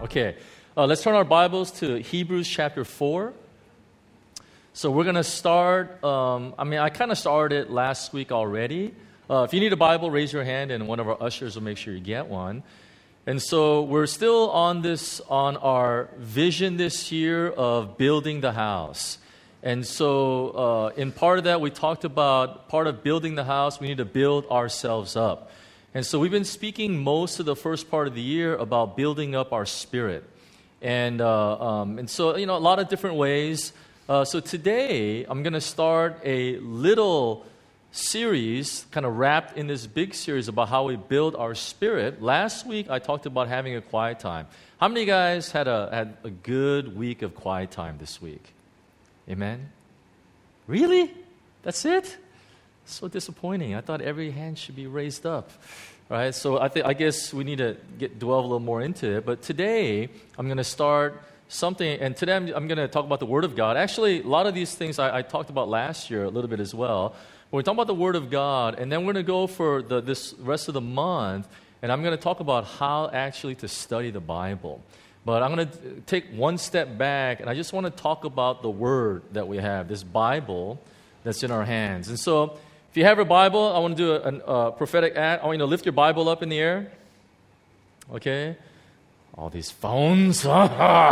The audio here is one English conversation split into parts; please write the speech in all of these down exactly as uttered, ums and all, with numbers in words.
Okay, uh, let's turn our Bibles to Hebrews chapter four. So we're going to start, um, I mean, I kind of started last week already. Uh, if you need a Bible, raise your hand, and one of our ushers will make sure you get one. And so we're still on this, on our vision this year of building the house. And so uh, in part of that, we talked about part of building the house, we need to build ourselves up. And so we've been speaking most of the first part of the year about building up our spirit. And, uh, um, and so, you know, a lot of different ways. Uh, so today, I'm going to start a little series, kind of wrapped in this big series about how we build our spirit. Last week, I talked about having a quiet time. How many guys had a, had a good week of quiet time this week? Amen? Really? That's it? So disappointing. I thought every hand should be raised up, right? So I think I guess we need to get delve a little more into it. But today I'm going to start something, and today I'm, I'm going to talk about the Word of God. Actually, a lot of these things I, I talked about last year a little bit as well. But we're talking about the Word of God, and then we're going to go for the, this rest of the month, and I'm going to talk about how actually to study the Bible. But I'm going to take one step back, and I just want to talk about the Word that we have, this Bible that's in our hands. And so, if you have your Bible, I want to do a, a, a prophetic act. I want you to lift your Bible up in the air. Okay? All these phones. uh,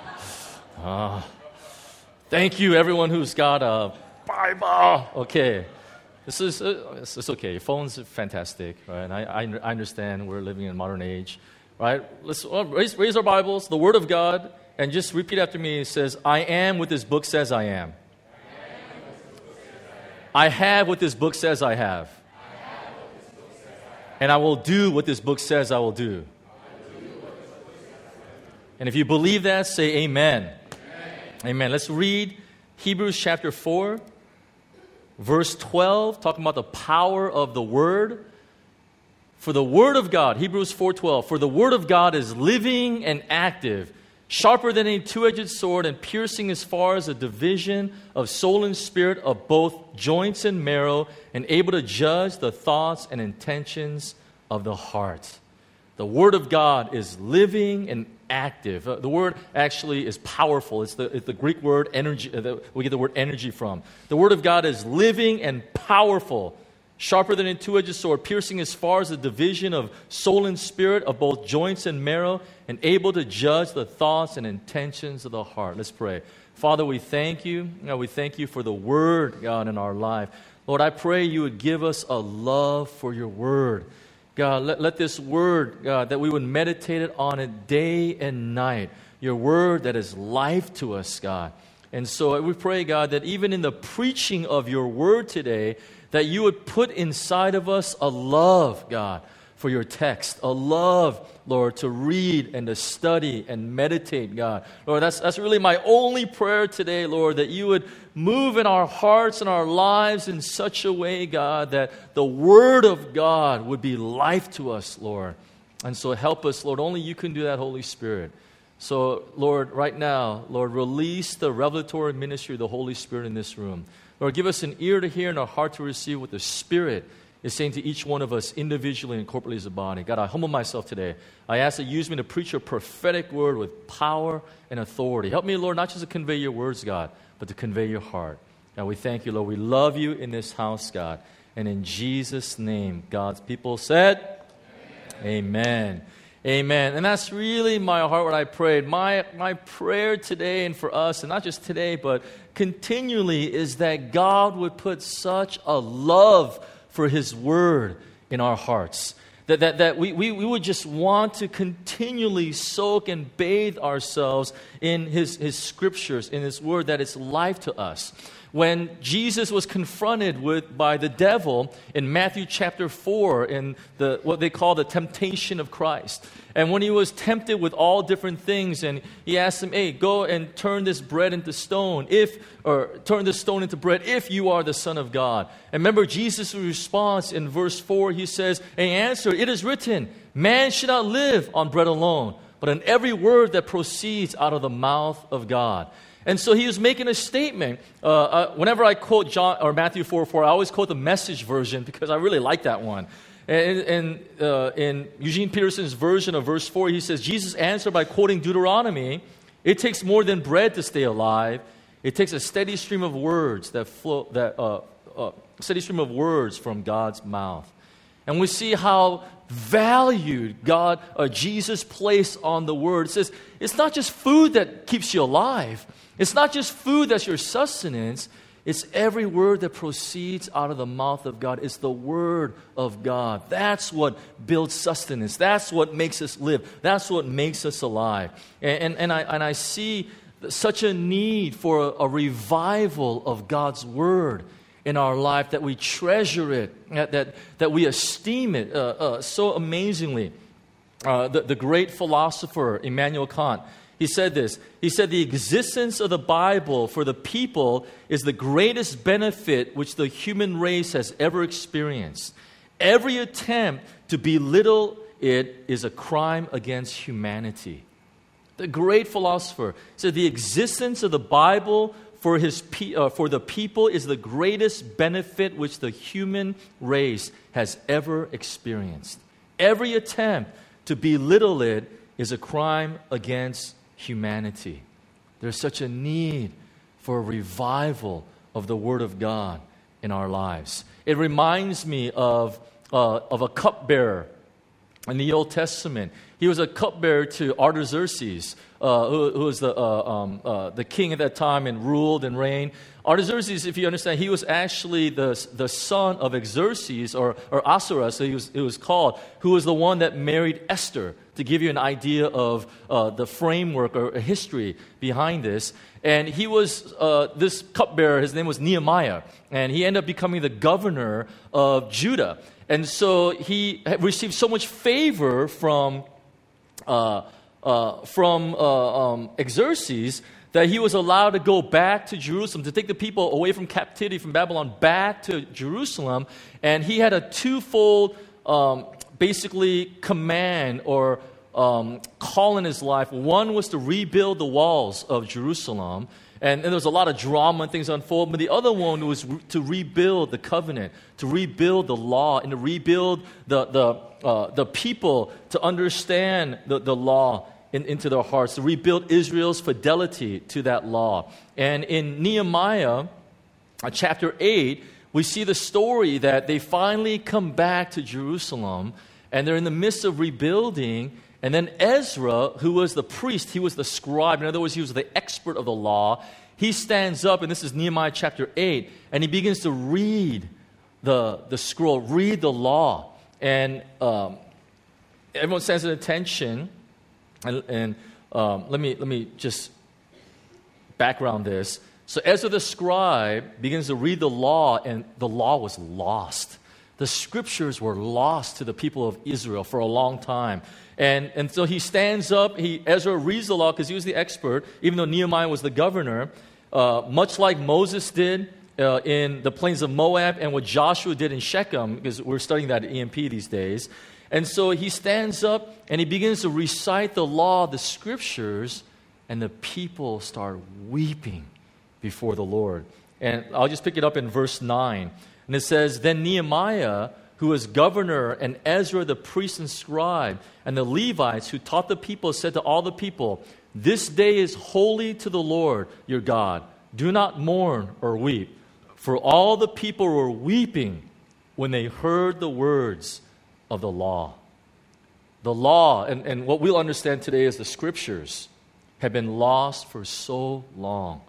thank you, everyone who's got a Bible. Okay. This is uh, it's, it's okay. Your phones are fantastic, right? And I, I, I understand we're living in a modern age, right? Let's uh, raise, raise our Bibles, the Word of God, and just repeat after me. It says, I am what this book says I am. I have what this book says I have. And I will do what this book says I will do. And if you believe that, say amen. Amen. Amen. Let's read Hebrews chapter four, verse twelve, talking about the power of the Word. For the Word of God, Hebrews four twelve, for the Word of God is living and active, sharper than a two-edged sword, and piercing as far as a division of soul and spirit, of both joints and marrow, and able to judge the thoughts and intentions of the heart. The Word of God is living and active. Uh, the word actually is powerful. It's the, it's the Greek word energy. Uh, the, we get the word energy from. The Word of God is living and powerful, sharper than a two-edged sword, piercing as far as the division of soul and spirit, of both joints and marrow, and able to judge the thoughts and intentions of the heart. Let's pray. Father, we thank you. God, we thank you for the Word, God, in our life. Lord, I pray you would give us a love for your Word. God, let, let this Word, God, that we would meditate on it day and night. Your Word that is life to us, God. And so we pray, God, that even in the preaching of your Word today, that you would put inside of us a love, God, for your text. A love, Lord, to read and to study and meditate, God. Lord, that's, that's really my only prayer today, Lord, that you would move in our hearts and our lives in such a way, God, that the Word of God would be life to us, Lord. And so help us, Lord. Only you can do that, Holy Spirit. So, Lord, right now, Lord, release the revelatory ministry of the Holy Spirit in this room. Lord, give us an ear to hear and a heart to receive what the Spirit is saying to each one of us individually and corporately as a body. God, I humble myself today. I ask that you use me to preach your prophetic word with power and authority. Help me, Lord, not just to convey your words, God, but to convey your heart. God, we thank you, Lord. We love you in this house, God. And in Jesus' name, God's people said, Amen. Amen. Amen. And that's really my heart, what I prayed. My, my prayer today and for us, and not just today, but continually, is that God would put such a love for His Word in our hearts. That, that, that we, we, we would just want to continually soak and bathe ourselves in His, His Scriptures, in His Word, that it's life to us. When Jesus was confronted with by the devil in Matthew chapter four, in the what they call the temptation of Christ, and when he was tempted with all different things, and he asked him, "Hey, go and turn this bread into stone, if or turn this stone into bread, if you are the Son of God." And remember Jesus' response in verse four. He says, and he answered, "It is written, man should not live on bread alone, but on every word that proceeds out of the mouth of God." And so he was making a statement. Uh, uh, whenever I quote John or Matthew four four, I always quote the Message version because I really like that one. And, and uh, in Eugene Peterson's version of verse four, he says, Jesus answered by quoting Deuteronomy, "It takes more than bread to stay alive. It takes a steady stream of words that flow, that uh, uh, steady stream of words from God's mouth." And we see how valued God, uh, Jesus placed on the word. It says, it's not just food that keeps you alive. It's not just food that's your sustenance. It's every word that proceeds out of the mouth of God. It's the word of God. That's what builds sustenance. That's what makes us live. That's what makes us alive. And, and, and, I, and I see such a need for a, a revival of God's word in our life, that we treasure it, that, that, that we esteem it uh, uh, so amazingly. Uh, the, the great philosopher Immanuel Kant, he said this. He said, "The existence of the Bible for the people is the greatest benefit which the human race has ever experienced. Every attempt to belittle it is a crime against humanity." The great philosopher said, the existence of the Bible for his pe- uh, for the people is the greatest benefit which the human race has ever experienced. Every attempt to belittle it is a crime against humanity. There's such a need for a revival of the Word of God in our lives. It reminds me of, uh, of a cupbearer in the Old Testament. He was a cupbearer to Artaxerxes, uh, who, who was the, uh, um, uh, the king at that time and ruled and reigned. Artaxerxes, if you understand, he was actually the, the son of Xerxes, or, or Ahasuerus, so he was, it was called, who was the one that married Esther, to give you an idea of uh, the framework or history behind this. And he was, uh, this cupbearer, his name was Nehemiah, and he ended up becoming the governor of Judah. And so he received so much favor from uh, uh, from uh, um, Xerxes that he was allowed to go back to Jerusalem, to take the people away from captivity from Babylon back to Jerusalem. And he had a twofold, um, basically, command or um, call in his life. One was to rebuild the walls of Jerusalem. And, and there was a lot of drama and things unfold. But the other one was re- to rebuild the covenant, to rebuild the law, and to rebuild the the uh, the people to understand the, the law in, into their hearts, to rebuild Israel's fidelity to that law. And in Nehemiah, uh, chapter eight, we see the story that they finally come back to Jerusalem, and they're in the midst of rebuilding. And then Ezra, who was the priest, he was the scribe. In other words, he was the expert of the law. He stands up, and this is Nehemiah chapter eight, and he begins to read the, the scroll, read the law. And um, everyone stands at attention. And, and um, let me let me just background this. So Ezra the scribe begins to read the law, and the law was lost. The scriptures were lost to the people of Israel for a long time. And, and so he stands up, he, Ezra reads the law because he was the expert, even though Nehemiah was the governor, uh, much like Moses did uh, in the plains of Moab and what Joshua did in Shechem, because we're studying that at E M P these days. And so he stands up and he begins to recite the law, the scriptures, and the people start weeping before the Lord. And I'll just pick it up in verse nine. And it says, "Then Nehemiah, who was governor, and Ezra the priest and scribe, and the Levites who taught the people, said to all the people, 'This day is holy to the Lord your God. Do not mourn or weep.' For all the people were weeping when they heard the words of the law." The law, and, and what we'll understand today as the scriptures, have been lost for so long.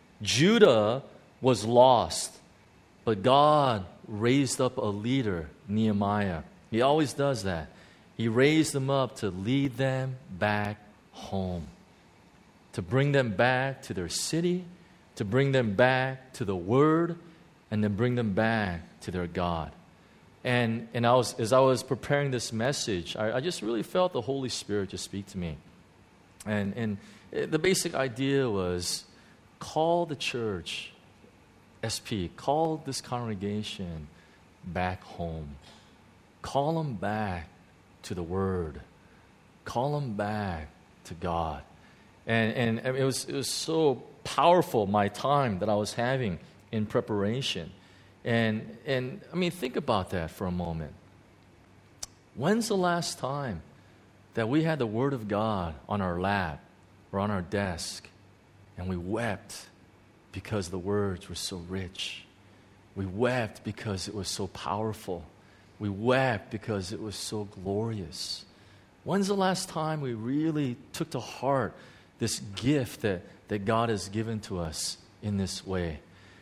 Judah was lost, but God raised up a leader, Nehemiah. He always does that. He raised them up to lead them back home, to bring them back to their city, to bring them back to the Word, and then bring them back to their God. And and I was as I was preparing this message, I, I just really felt the Holy Spirit just speak to me. And and the basic idea was, call the church, S P, call this congregation back home. Call them back to the Word. Call them back to God. And and it was it was so powerful, my time that I was having in preparation. And and I mean, think about that for a moment. When's the last time that we had the Word of God on our lap or on our desk and we wept because the words were so rich? We wept because it was so powerful. We wept because it was so glorious. When's the last time we really took to heart this gift that, that God has given to us in this way?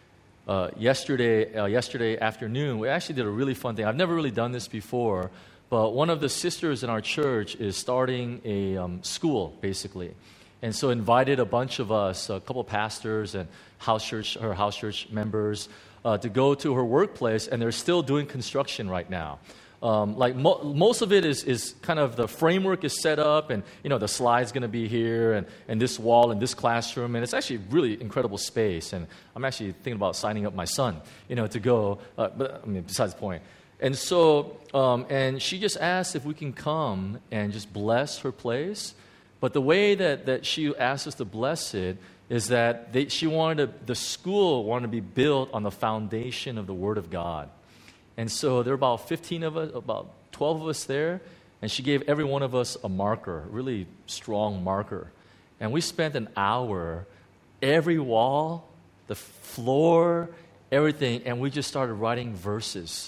Uh, yesterday, uh, yesterday afternoon, we actually did a really fun thing. I've never really done this before, but one of the sisters in our church is starting a um, school, basically. And so invited a bunch of us, a couple pastors and house church, her house church members, uh, to go to her workplace, and they're still doing construction right now. Um, like mo- most of it is, is kind of the framework is set up, and you know the slide's going to be here, and, and this wall, and this classroom, and it's actually really incredible space. And I'm actually thinking about signing up my son, you know, to go. Uh, but I mean, besides the point. And so, um, and she just asked if we can come and just bless her place. But the way that, that she asked us to bless it is that they, she wanted to, the school wanted to be built on the foundation of the Word of God. And so there were about fifteen of us, about twelve of us there, and she gave every one of us a marker, a really strong marker. And we spent an hour, every wall, the floor, everything, and we just started writing verses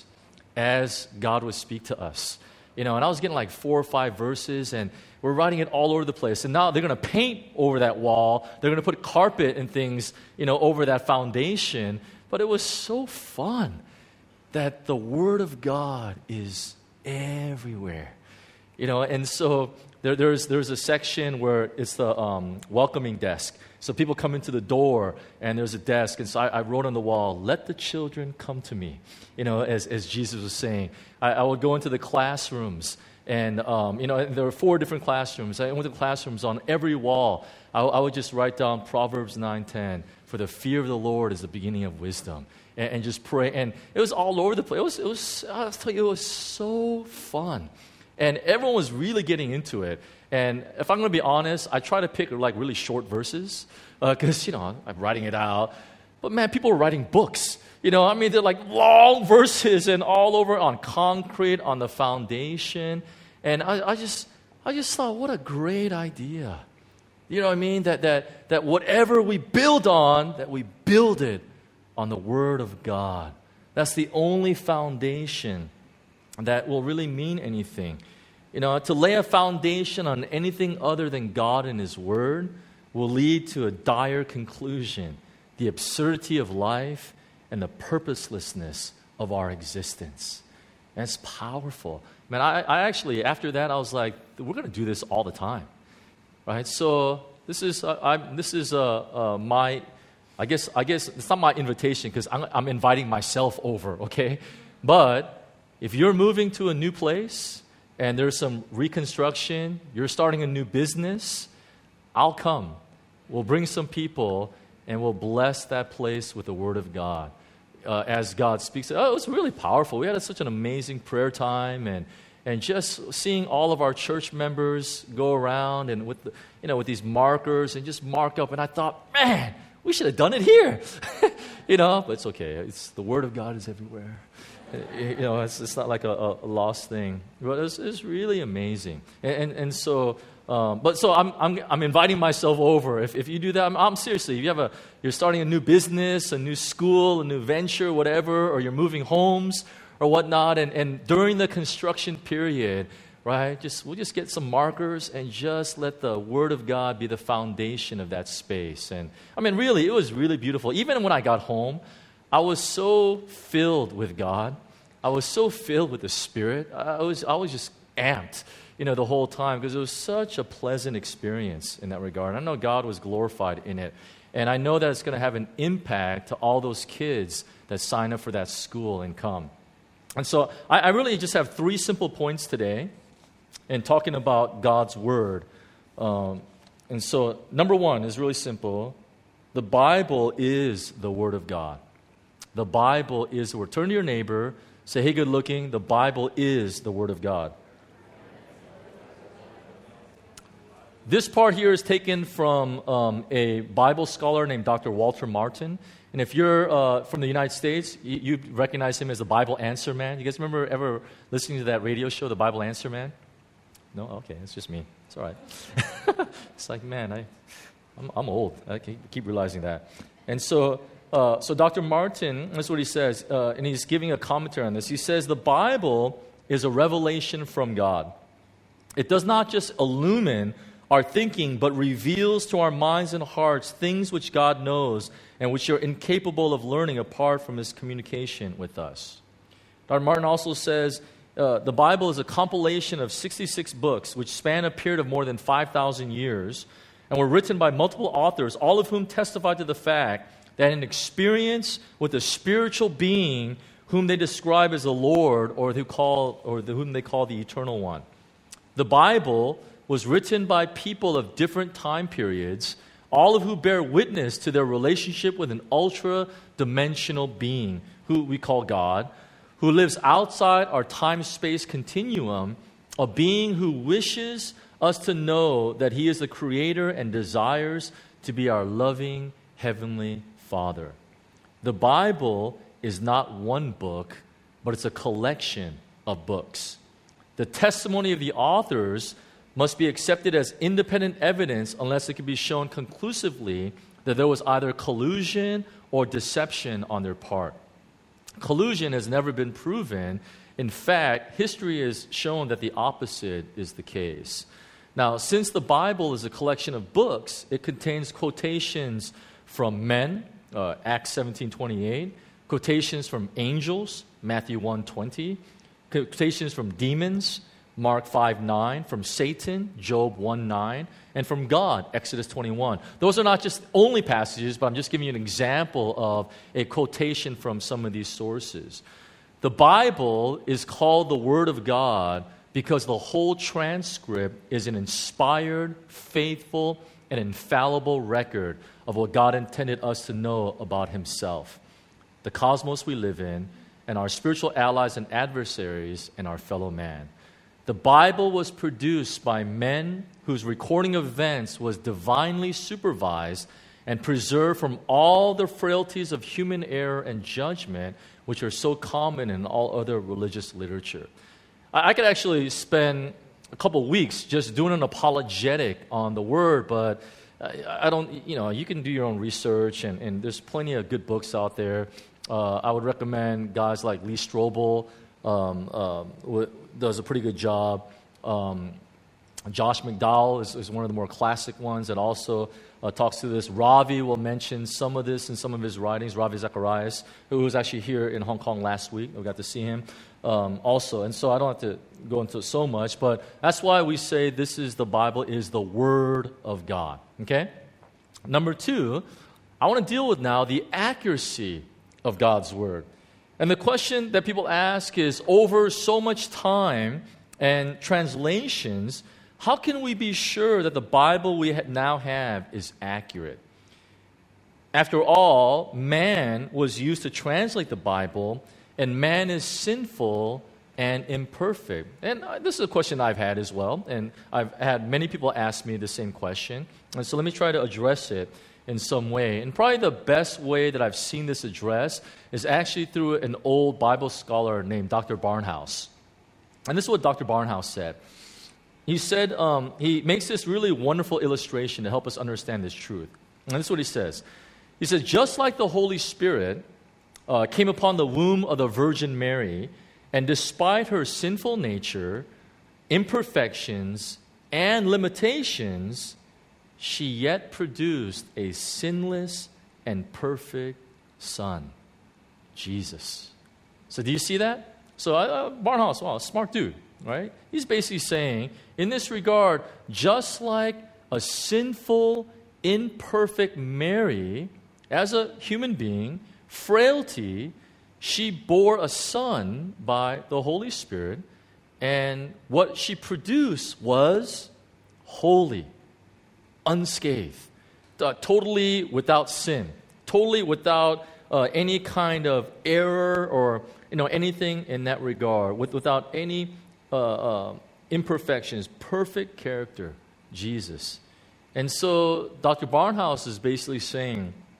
as God would speak to us. You know, and I was getting like four or five verses, and we're writing it all over the place. And now they're going to paint over that wall. They're going to put carpet and things, you know, over that foundation. But it was so fun that the Word of God is everywhere. You know, and so there, there's there's a section where it's the um, welcoming desk. So people come into the door, and there's a desk. And so I, I wrote on the wall, "Let the children come to me," you know, as, as Jesus was saying. I, I would go into the classrooms, and, um, you know, there were four different classrooms. I went to the classrooms. On every wall, I, I would just write down Proverbs nine ten, "For the fear of the Lord is the beginning of wisdom." And, and just pray. And it was all over the place. It was, it was, I'll tell you, it was so fun. And everyone was really getting into it. And if I'm going to be honest, I try to pick like really short verses because, uh, you know, I'm writing it out. But man, people were writing books. You know, I mean, they're like long verses and all over on concrete, on the foundation. And I, I just I just thought, what a great idea. You know what I mean? That that that whatever we build on, that we build it on the Word of God. That's the only foundation that will really mean anything. You know, to lay a foundation on anything other than God and His Word will lead to a dire conclusion, the absurdity of life and the purposelessness of our existence. And it's powerful. Man, I, I actually, after that, I was like, we're going to do this all the time, right? So this is uh, I, this is uh, uh, my, I guess I guess it's not my invitation because I'm, I'm inviting myself over, okay? But if you're moving to a new place and there's some reconstruction, you're starting a new business, I'll come. We'll bring some people and we'll bless that place with the Word of God. Uh, as God speaks. Oh, it was really powerful. We had a, such an amazing prayer time, and and just seeing all of our church members go around and with the, you know with these markers and just mark up. And I thought, man, we should have done it here, you know. But it's okay. It's the Word of God is everywhere. You know, it's it's not like a, a lost thing. But it's it's really amazing. And and, and so. Um, but so I'm I'm I'm inviting myself over. If if you do that, I'm, I'm seriously. If you have a you're starting a new business, a new school, a new venture, whatever, or you're moving homes or whatnot, and, and during the construction period, right? Just we'll just get some markers and just let the Word of God be the foundation of that space. And I mean, really, it was really beautiful. Even when I got home, I was so filled with God. I was so filled with the Spirit. I was I was just amped. You know, the whole time, because it was such a pleasant experience in that regard. I know God was glorified in it. And I know that it's going to have an impact to all those kids that sign up for that school and come. And so I, I really just have three simple points today in talking about God's Word. Um, and so number one is really simple. The Bible is the Word of God. The Bible is the Word. Turn to your neighbor. Say, hey, good looking. The Bible is the Word of God. This part here is taken from um, a Bible scholar named Doctor Walter Martin, And if you're uh, from the United States, you, you recognize him as the Bible Answer Man. You guys remember ever listening to that radio show, the Bible Answer Man? No? Okay, it's just me. It's all right. It's like, man, I, I'm, I'm old. I keep realizing that. And so, uh, so Doctor Martin, that's what he says, uh, and he's giving a commentary on this. He says, the Bible is a revelation from God. It does not just illumine our thinking, but reveals to our minds and hearts things which God knows and which are incapable of learning apart from His communication with us. Doctor Martin also says, uh, the Bible is a compilation of sixty-six books which span a period of more than five thousand years and were written by multiple authors, all of whom testify to the fact that an experience with a spiritual being whom they describe as the Lord or, who call, or the, whom they call the Eternal One. The Bible was written by people of different time periods, all of who bear witness to their relationship with an ultra-dimensional being, who we call God, who lives outside our time-space continuum, a being who wishes us to know that He is the Creator and desires to be our loving Heavenly Father. The Bible is not one book, but it's a collection of books. The testimony of the authors must be accepted as independent evidence unless it can be shown conclusively that there was either collusion or deception on their part. Collusion has never been proven. In fact, history has shown that the opposite is the case. Now, since the Bible is a collection of books, it contains quotations from men, uh, Acts seventeen twenty-eight, quotations from angels, Matthew one twenty, quotations from demons, Mark five nine, from Satan, Job one nine, and from God, Exodus twenty-one. Those are not just only passages, but I'm just giving you an example of a quotation from some of these sources. The Bible is called the Word of God because the whole transcript is an inspired, faithful, and infallible record of what God intended us to know about Himself, the cosmos we live in, and our spiritual allies and adversaries, and our fellow man. The Bible was produced by men whose recording of events was divinely supervised and preserved from all the frailties of human error and judgment, which are so common in all other religious literature. I, I could actually spend a couple weeks just doing an apologetic on the Word, but I, I don't, you know, you can do your own research, and, and there's plenty of good books out there. Uh, I would recommend guys like Lee Strobel, um, uh, w- does a pretty good job. Um, Josh McDowell is, is one of the more classic ones that also uh, talks to this. Ravi will mention some of this in some of his writings. Ravi Zacharias, who was actually here in Hong Kong last week. We got to see him um, also. And so I don't have to go into so much, but that's why we say this is the Bible is the Word of God. Okay? Number two, I want to deal with now the accuracy of God's Word. And the question that people ask is, over so much time and translations, how can we be sure that the Bible we now have is accurate? After all, man was used to translate the Bible, and man is sinful and imperfect. And this is a question I've had as well, and I've had many people ask me the same question. And so let me try to address it in some way. And probably the best way that I've seen this addressed is actually through an old Bible scholar named Doctor Barnhouse. And this is what Doctor Barnhouse said. He said, um, he makes this really wonderful illustration to help us understand this truth. And this is what he says. He says, just like the Holy Spirit uh, came upon the womb of the Virgin Mary, and despite her sinful nature, imperfections, and limitations, she yet produced a sinless and perfect Son, Jesus. So do you see that? So uh, Barnhouse, wow, smart dude, right? He's basically saying, in this regard, just like a sinful, imperfect Mary, as a human being, frailty, she bore a son by the Holy Spirit, and what she produced was holy, unscathed, uh, totally without sin, totally without uh, any kind of error or you know anything in that regard, with, without any uh, uh, imperfections, perfect character, Jesus. And so Doctor Barnhouse is basically saying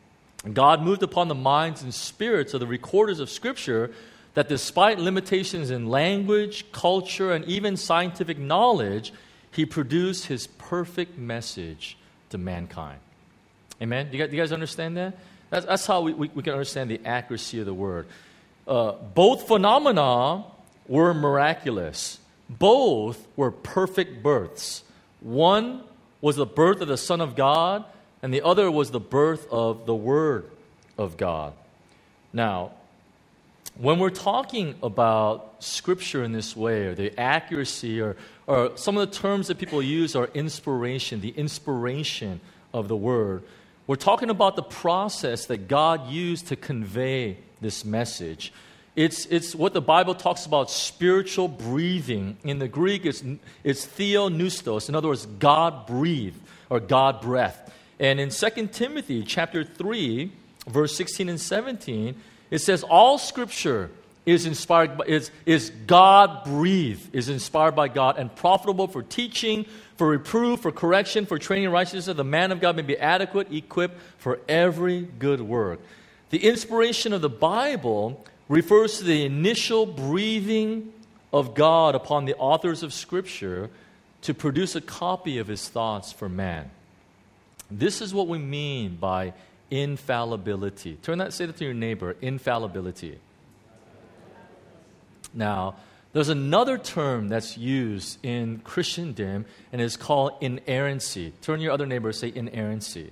God moved upon the minds and spirits of the recorders of Scripture that despite limitations in language, culture, and even scientific knowledge, He produced His perfect message to mankind. Amen? Do you guys, do you guys understand that? That's, that's how we, we, we can understand the accuracy of the Word. Uh, both phenomena were miraculous. Both were perfect births. One was the birth of the Son of God, and the other was the birth of the Word of God. Now, when we're talking about Scripture in this way, or the accuracy, or, or some of the terms that people use are inspiration, the inspiration of the Word, we're talking about the process that God used to convey this message. It's, it's what the Bible talks about spiritual breathing. In the Greek, it's, it's theopneustos. In other words, God breathed, or God breath. And in Second Timothy chapter three, verse sixteen and seventeen, it says, all Scripture is inspired, by, is, is God-breathed, is inspired by God, and profitable for teaching, for reproof, for correction, for training in righteousness, that the man of God may be adequate, equipped for every good work. The inspiration of the Bible refers to the initial breathing of God upon the authors of Scripture to produce a copy of His thoughts for man. This is what we mean by infallibility. Turn that, say that to your neighbor, infallibility. Now, there's another term that's used in Christendom, and it's called inerrancy. Turn to your other neighbor and say inerrancy.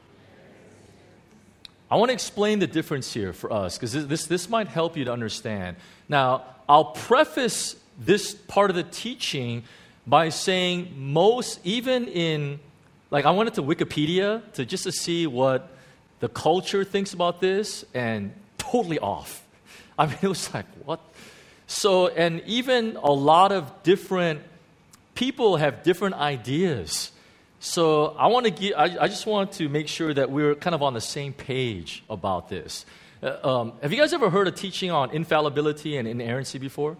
I want to explain the difference here for us, because this, this, this might help you to understand. Now, I'll preface this part of the teaching by saying most, even in, like I went into Wikipedia to just to see what the culture thinks about this, and totally off. I mean, it was like, what? So, and even a lot of different people have different ideas. So I want to give, I, I just want to make sure that we're kind of on the same page about this. Uh, um, have you guys ever heard a teaching on infallibility and inerrancy before?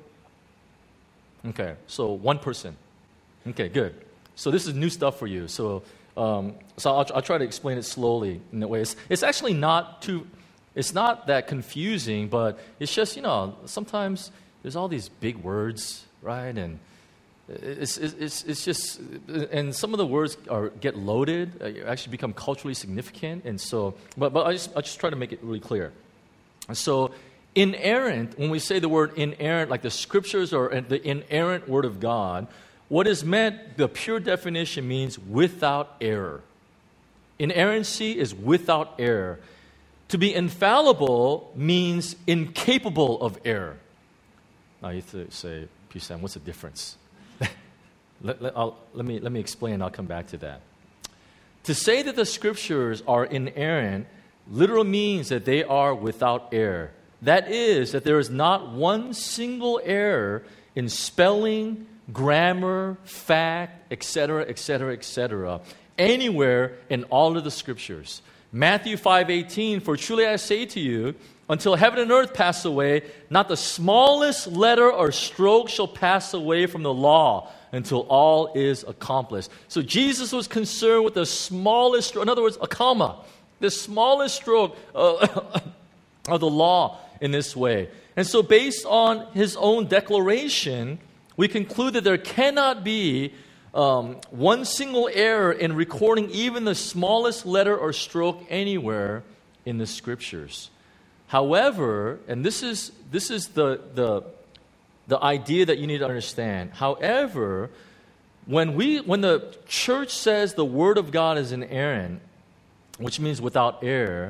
Okay, so one person. Okay, good. So this is new stuff for you. So, um, so I'll, I'll try to explain it slowly in a way. It's, it's actually not too, it's not that confusing, but it's just, you know, sometimes there's all these big words, right? And It's, it's, it's just, and some of the words are get loaded, uh, actually become culturally significant, and so, but, but I just, I just try to make it really clear. So, inerrant, when we say the word inerrant, like the Scriptures or the inerrant Word of God, what is meant, the pure definition means without error. Inerrancy is without error. To be infallible means incapable of error. Now you have to say, P-Sam, what's the difference? Let, let, I'll, let, me, let me explain, I'll come back to that. To say that the Scriptures are inerrant literally means that they are without error. That is, that there is not one single error in spelling, grammar, fact, et cetera, et cetera, et cetera, anywhere in all of the Scriptures. Matthew five eighteen, for truly I say to you, until heaven and earth pass away, not the smallest letter or stroke shall pass away from the law until all is accomplished. So Jesus was concerned with the smallest stroke, in other words, a comma, the smallest stroke uh, of the law in this way. And so based on His own declaration, we conclude that there cannot be um, one single error in recording even the smallest letter or stroke anywhere in the Scriptures. However, and this is this is the, the the idea that you need to understand. However, when we when the church says the Word of God is inerrant, which means without error,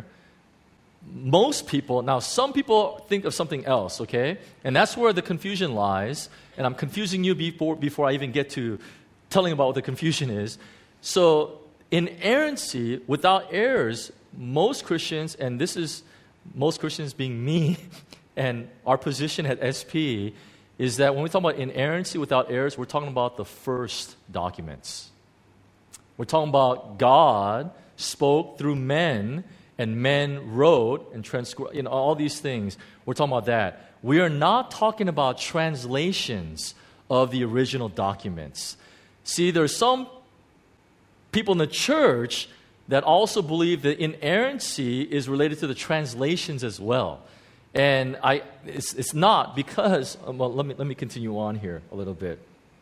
most people, now some people think of something else, okay? And that's where the confusion lies. And I'm confusing you before before I even get to telling about what the confusion is. So, inerrancy, without errors, most Christians, and this is most Christians being me, and our position at S P, is that when we talk about inerrancy without errors, we're talking about the first documents. We're talking about God spoke through men, and men wrote and transcribed, you know, all these things. We're talking about that. We are not talking about translations of the original documents. See, there's some people in the church that also believe that inerrancy is related to the translations as well. And I, it's, it's not because, well, let me, let me continue on here a little bit.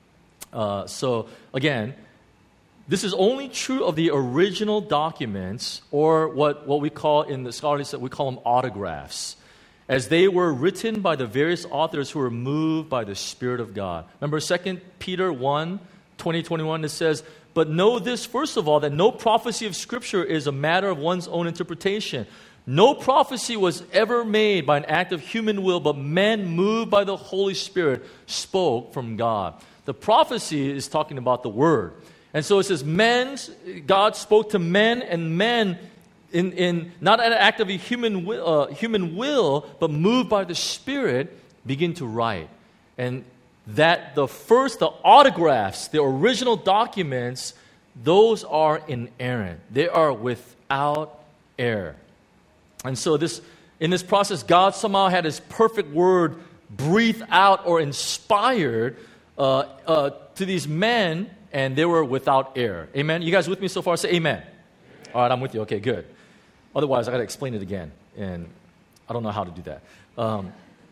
Uh, so, again, this is only true of the original documents, or what, what we call in the scholarly set, we call them autographs, as they were written by the various authors who were moved by the Spirit of God. Remember Second Peter one, twenty, twenty-one, it says, "But know this, first of all, that no prophecy of Scripture is a matter of one's own interpretation. No prophecy was ever made by an act of human will, but men moved by the Holy Spirit spoke from God." The prophecy is talking about the Word. And so it says, men, God spoke to men, and men, in, in not an act of a human will, uh, human will, but moved by the Spirit, begin to write. And that the first, the autographs, the original documents, those are inerrant. They are without error. And so this, in this process, God somehow had His perfect Word breathed out or inspired uh, uh, to these men, and they were without error. Amen? You guys with me so far? Say amen. Amen. All right, I'm with you. Okay, good. Otherwise, I got to explain it again, and I don't know how to do that. Um,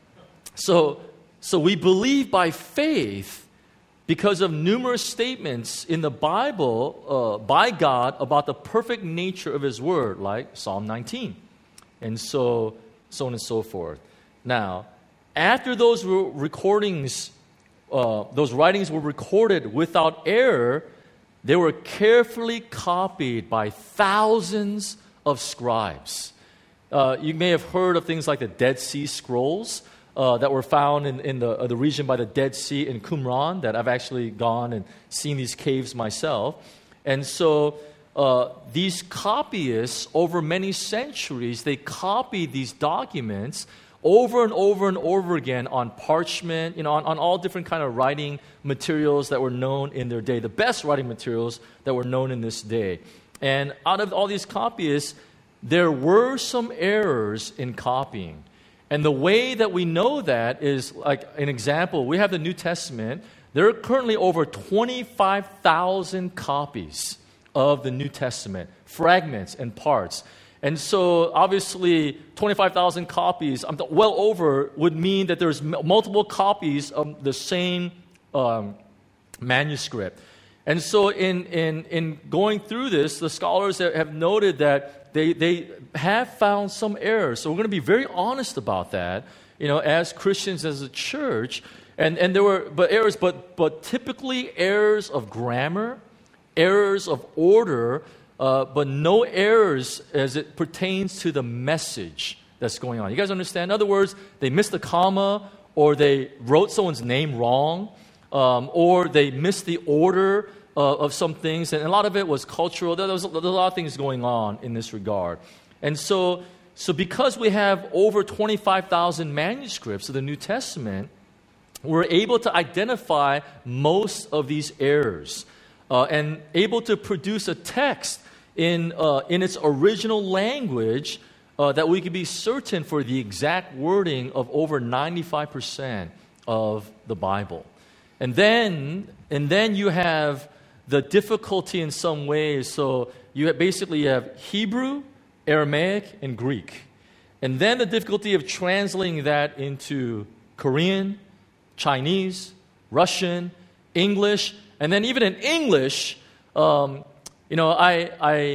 so, so we believe by faith because of numerous statements in the Bible uh, by God about the perfect nature of His Word, like Psalm nineteen. And so, so on and so forth. Now, after those recordings, uh, those writings were recorded without error, they were carefully copied by thousands of scribes. Uh, you may have heard of things like the Dead Sea Scrolls uh, that were found in, in the, uh, the region by the Dead Sea in Qumran, that I've actually gone and seen these caves myself. And so uh, these copyists, over many centuries, they copied these documents over and over and over again on parchment, you know, on, on all different kind of writing materials that were known in their day, the best writing materials that were known in this day. And out of all these copyists, there were some errors in copying. And the way that we know that is, like an example, we have the New Testament. There are currently over twenty-five thousand copies of the New Testament, fragments and parts. And so, obviously, twenty-five thousand copies, well over, would mean that there's multiple copies of the same um, manuscript. And so, in, in, in going through this, the scholars have noted that they, they have found some errors. So we're going to be very honest about that, you know, as Christians, as a church. And, and there were but errors, but, but typically errors of grammar, errors of order, Uh, but no errors as it pertains to the message that's going on. You guys understand? In other words, they missed a comma, or they wrote someone's name wrong, um, or they missed the order uh, of some things, and a lot of it was cultural. There was, there was a lot of things going on in this regard. And so, so because we have over twenty-five thousand manuscripts of the New Testament, we're able to identify most of these errors uh, and able to produce a text in uh, in its original language uh, that we could be certain for the exact wording of over ninety-five percent of the Bible. And then and then you have the difficulty in some ways. So you have basically you have Hebrew, Aramaic, and Greek. And then the difficulty of translating that into Korean, Chinese, Russian, English, and then even in English, um, You know, I I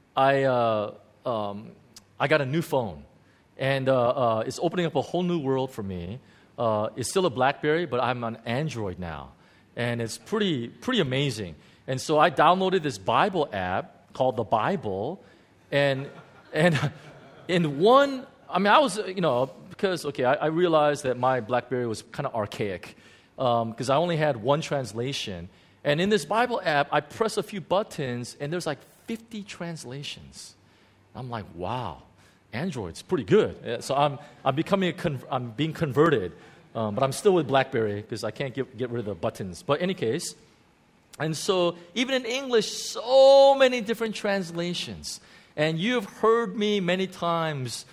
I uh, um, I got a new phone, and uh, uh, it's opening up a whole new world for me. Uh, it's still a BlackBerry, but I'm on Android now, and it's pretty pretty amazing. And so I downloaded this Bible app called the Bible, and and in one, I mean, I was you know because okay, I, I realized that my BlackBerry was kind of archaic because um, I only had one translation. And in this Bible app, I press a few buttons, and there's like fifty translations. I'm like, wow, Android's pretty good. So I'm I'm becoming a con- I'm being converted, um, but I'm still with BlackBerry because I can't get get rid of the buttons. But in any case, and so even in English, so many different translations, and you've heard me many times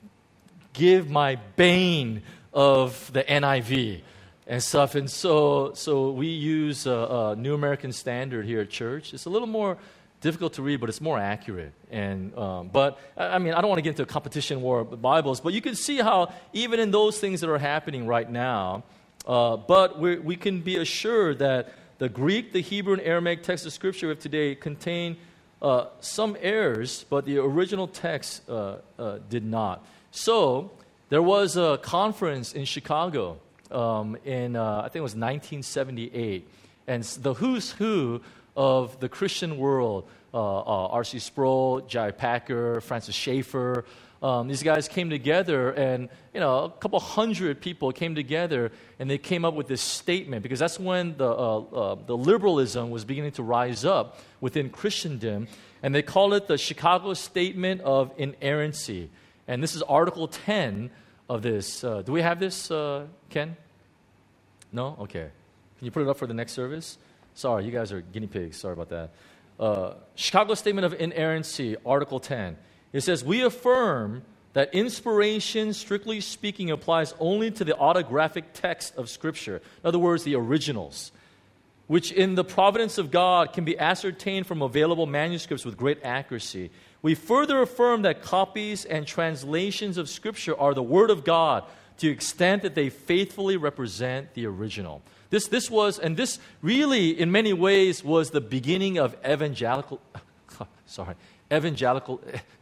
give my bane of the N I V. And stuff, and so so we use a, a New American Standard here at church. It's a little more difficult to read, but it's more accurate. And um, but I I mean, I don't want to get into a competition war of Bibles, but you can see how even in those things that are happening right now, uh, but we we can be assured that the Greek, the Hebrew, and Aramaic text of Scripture of today contain uh, some errors, but the original text uh, uh, did not. So there was a conference in Chicago um, in uh, I think it was nineteen seventy-eight, and the who's who of the Christian world, uh, uh, R C Sproul, J I Packer, Francis Schaeffer, um, these guys came together, and you know, a couple hundred people came together, and they came up with this statement, because that's when the uh, uh, the liberalism was beginning to rise up within Christendom, and they called it the Chicago Statement of Inerrancy. And this is Article ten of this. Uh, do we have this, uh, Ken? No? Okay. Can you put it up for the next service? Sorry, you guys are guinea pigs. Sorry about that. Uh, Chicago Statement of Inerrancy, Article ten. It says, we affirm that inspiration, strictly speaking, applies only to the autographic text of Scripture. In other words, the originals, which in the providence of God can be ascertained from available manuscripts with great accuracy. We further affirm that copies and translations of Scripture are the Word of God to the extent that they faithfully represent the original. This, this was, and this really, in many ways, was the beginning of evangelical, sorry, evangelical,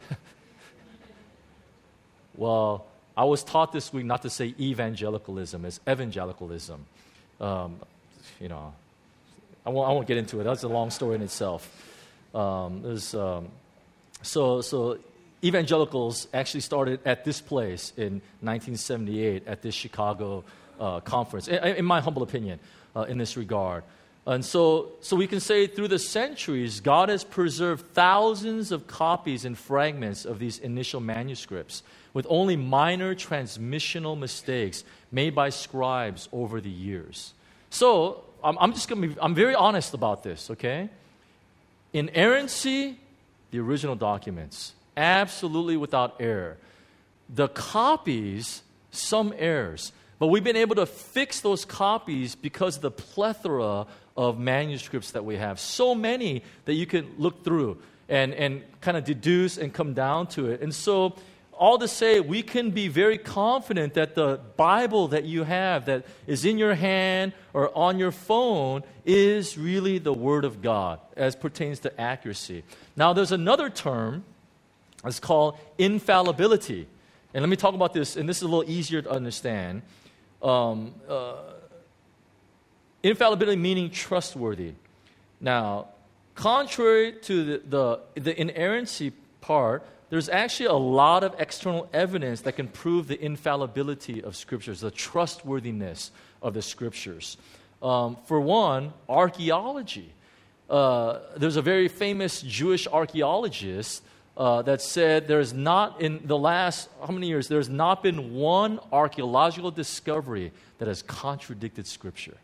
well, I was taught this week not to say evangelicalism, it's evangelicalism. Um, you know, I won't, I won't get into it. That's a long story in itself. Um, there's, um, so, so evangelicals actually started at this place in nineteen seventy-eight at this Chicago uh, conference, in, in my humble opinion, uh, in this regard. And so, so we can say through the centuries, God has preserved thousands of copies and fragments of these initial manuscripts with only minor transmissional mistakes made by scribes over the years. So, I'm, I'm just going to be, I'm very honest about this, okay? Inerrancy, the original documents, absolutely without error. The copies, some errors. But we've been able to fix those copies because of the plethora of manuscripts that we have. So many that you can look through and, and kind of deduce and come down to it. And so, all to say, we can be very confident that the Bible that you have, that is in your hand or on your phone, is really the Word of God as pertains to accuracy. Now, there's another term that's called infallibility. And let me talk about this, and this is a little easier to understand. Um, uh, infallibility meaning trustworthy. Now, contrary to the, the, the inerrancy part, there's actually a lot of external evidence that can prove the infallibility of Scriptures, the trustworthiness of the Scriptures. Um, for one, archaeology. Uh, there's a very famous Jewish archaeologist uh, that said there's not, in the last, how many years, there's not been one archaeological discovery that has contradicted Scripture.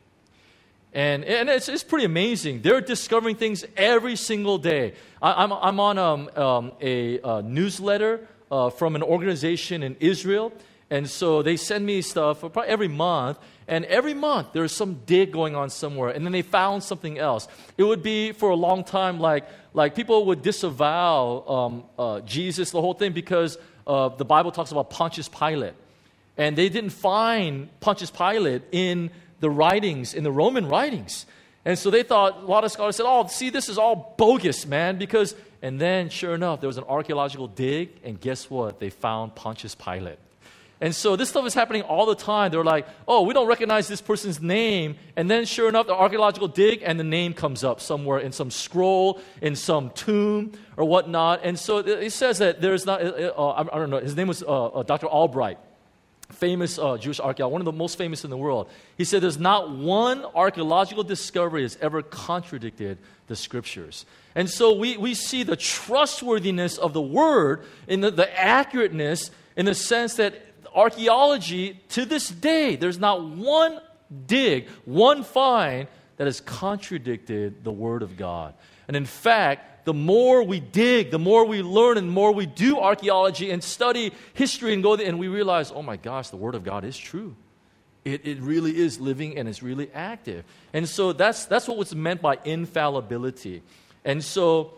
And, and it's, it's pretty amazing. They're discovering things every single day. I, I'm, I'm on um, um, a, a newsletter uh, from an organization in Israel. And so they send me stuff probably every month. And every month there's some dig going on somewhere. And then they found something else. It would be for a long time like, like people would disavow um, uh, Jesus, the whole thing, because uh, the Bible talks about Pontius Pilate. And they didn't find Pontius Pilate in the writings, in the Roman writings. And so they thought, a lot of scholars said, oh, see, this is all bogus, man, because, and then sure enough, there was an archaeological dig, and guess what? They found Pontius Pilate. And so this stuff is happening all the time. They're like, oh, we don't recognize this person's name, and then sure enough, the archaeological dig, and the name comes up somewhere in some scroll, in some tomb, or whatnot. And so it says that there's not, uh, I don't know, his name was uh, uh, Doctor Albright. Famous uh, Jewish archaeologist, one of the most famous in the world. He said there's not one archaeological discovery that's ever contradicted the Scriptures. And so we, we see the trustworthiness of the Word in the, the accurateness in the sense that archaeology, to this day, there's not one dig, one find that has contradicted the Word of God. And in fact, the more we dig, the more we learn, and the more we do archaeology and study history and go there, and we realize, oh my gosh, the Word of God is true. It, it really is living and it's really active. And so that's, that's what was meant by infallibility. And so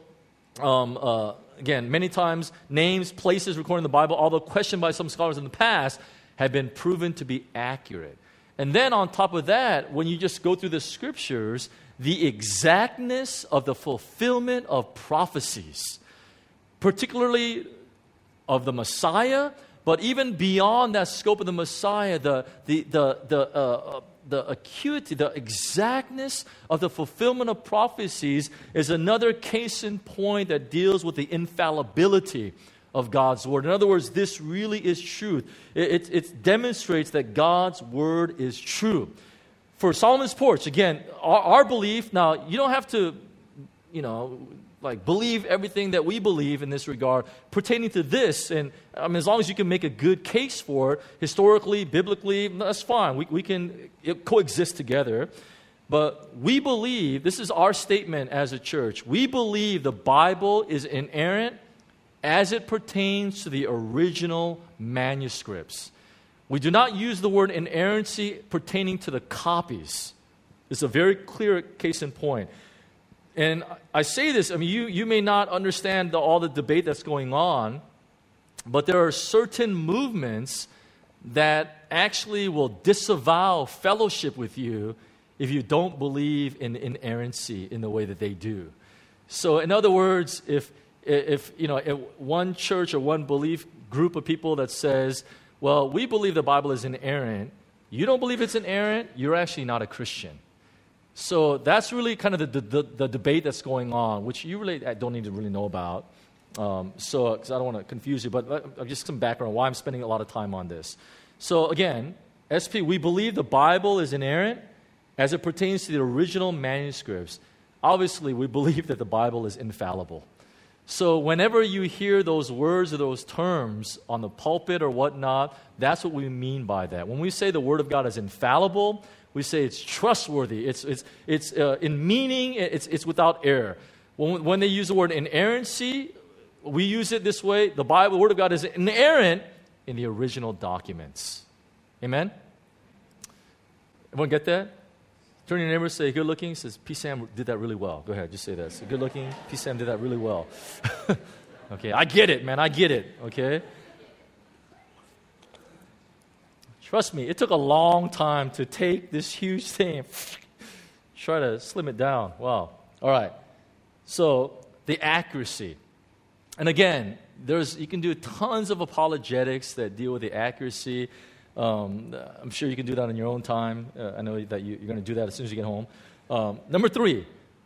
um, uh, again, many times names, places recorded in the Bible, although questioned by some scholars in the past, have been proven to be accurate. And then on top of that, when you just go through the scriptures, the exactness of the fulfillment of prophecies, particularly of the Messiah, but even beyond that scope of the Messiah, the the the the uh, the acuity, the exactness of the fulfillment of prophecies is another case in point that deals with the infallibility of God's word. In other words, this really is truth. It, it, it demonstrates that God's word is true. For Solomon's Porch, again, our, our belief, now you don't have to, you know, like believe everything that we believe in this regard pertaining to this. And I mean, as long as you can make a good case for it, historically, biblically, that's fine. We, we can coexist together. But we believe, this is our statement as a church, we believe the Bible is inerrant as it pertains to the original manuscripts. We do not use the word inerrancy pertaining to the copies. It's a very clear case in point. And I say this, I mean, you, you may not understand the, all the debate that's going on, but there are certain movements that actually will disavow fellowship with you if you don't believe in inerrancy in the way that they do. So in other words, if, if you know, if one church or one belief group of people that says, well, we believe the Bible is inerrant, you don't believe it's inerrant, you're actually not a Christian. So that's really kind of the, the, the debate that's going on, which you really don't need to really know about. Um, so, because I don't want to confuse you, but uh, just some background why I'm spending a lot of time on this. So again, S P, we believe the Bible is inerrant as it pertains to the original manuscripts. Obviously, we believe that the Bible is infallible. So whenever you hear those words or those terms on the pulpit or whatnot, that's what we mean by that. When we say the Word of God is infallible, we say it's trustworthy. It's it's it's uh, in meaning. It's it's without error. When when they use the word inerrancy, we use it this way. The Bible, the Word of God, is inerrant in the original documents. Amen. Everyone get that? Turn to your neighbor and say, good looking. Says, P. Sam did that really well. Go ahead, just say that. Say, good looking. P. Sam did that really well. Okay, I get it, man. I get it. Okay. Trust me, it took a long time to take this huge thing, try to slim it down. Wow. All right. So the accuracy. And again, there's you can do tons of apologetics that deal with the accuracy. Um, I'm sure you can do that on your own time. Uh, I know that you, you're going to do that as soon as you get home. Um, number three.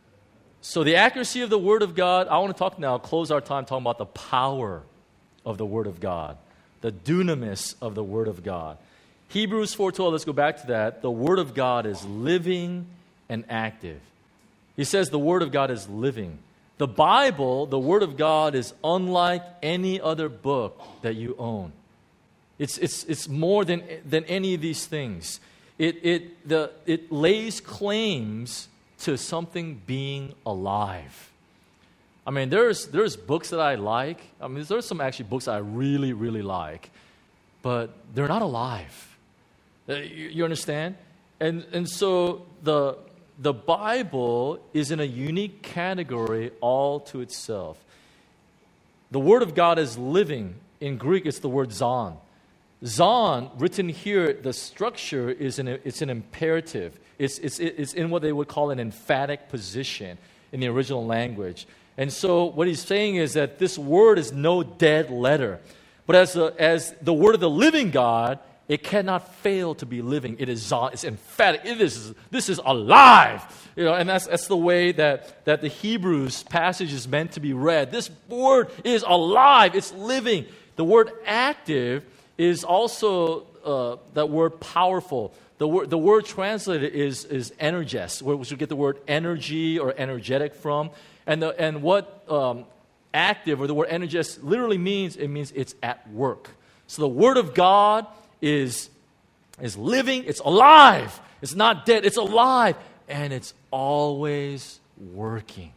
So the accuracy of the Word of God. I want to talk now, close our time talking about the power of the Word of God. The dunamis of the Word of God. Hebrews four twelve, let's go back to that. The Word of God is living and active. He says the Word of God is living. The Bible, the Word of God, is unlike any other book that you own. It's, it's, it's more than, than any of these things. It, it, the, it lays claims to something being alive. I mean, there's, there's books that I like. I mean, there's some actually books I really, really like. But they're not alive. You, you understand? And and so the the Bible is in a unique category all to itself. The Word of God is living. In Greek, it's the word zon. Zon, written here, the structure is an it's an imperative. It's it's it's in what they would call an emphatic position in the original language. And so what he's saying is that this word is no dead letter. But as a, as the Word of the living God, it cannot fail to be living. It is it's emphatic. It is this is alive. You know, and that's that's the way that, that the Hebrews passage is meant to be read. This word is alive. It's living. The word active is also uh, that word powerful. The word the word translated is is energes, which we get the word energy or energetic from. And the and what um, active or the word energes literally means, it means it's at work. So the Word of God is, is living, it's alive, it's not dead, it's alive, and it's always working,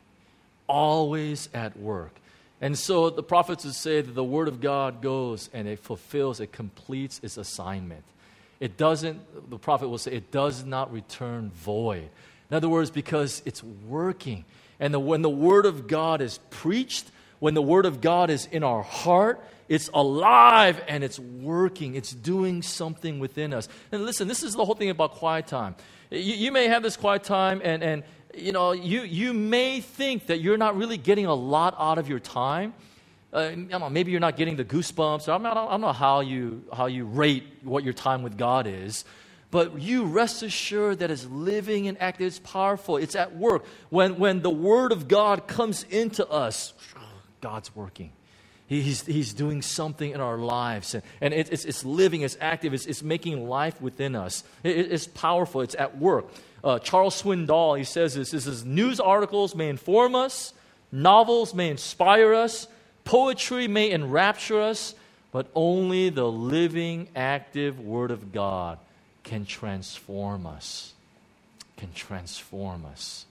always at work. And so the prophets would say that the Word of God goes and it fulfills, it completes its assignment. It doesn't, the prophet will say, it does not return void. In other words, because it's working. And the, when the Word of God is preached, when the Word of God is in our heart, it's alive and it's working. It's doing something within us. And listen, this is the whole thing about quiet time. You, you may have this quiet time and, and you know, you, you may think that you're not really getting a lot out of your time. Uh, I don't know, maybe you're not getting the goosebumps. I'm not, I don't know how you, how you rate what your time with God is. But you rest assured that it's living and active. It's powerful. It's at work. When, when the Word of God comes into us, God's working. He's, he's doing something in our lives. And, and it, it's, it's living, it's active, it's, it's making life within us. It, it's powerful, it's at work. Uh, Charles Swindoll, he says this, this is news articles may inform us, novels may inspire us, poetry may enrapture us, but only the living, active Word of God can transform us. Can transform us.